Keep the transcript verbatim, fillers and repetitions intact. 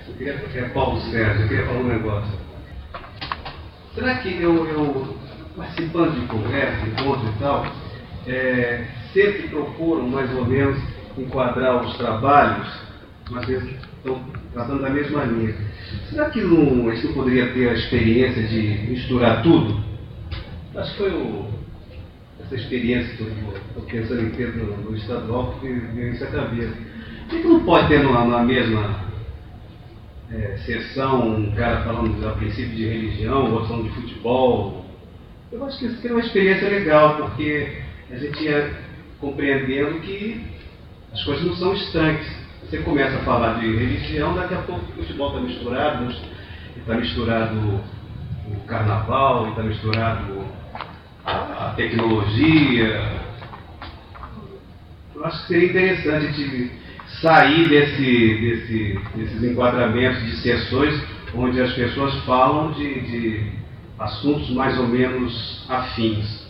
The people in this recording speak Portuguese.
É Paulo Sérgio, eu queria falar um negócio. Será que eu, eu participando de conversa, encontros e tal, é, sempre procuram mais ou menos enquadrar os trabalhos, mas vezes estão tratando da mesma linha. Será que não, a gente não poderia ter a experiência de misturar tudo? Acho que foi o, essa experiência que eu estou pensando em ter no, no estadual que veio isso à cabeça. Por que não pode ter na, na mesma é, sessão um cara falando a princípio de religião, outro falando de futebol? Eu acho que isso é uma experiência legal, porque a gente ia compreendendo que as coisas não são estanques. Você começa a falar de religião, daqui a pouco o futebol está misturado, está misturado o carnaval, está misturado a tecnologia. Eu acho que seria interessante de sair desse, desse, desses enquadramentos de sessões onde as pessoas falam de, de assuntos mais ou menos afins.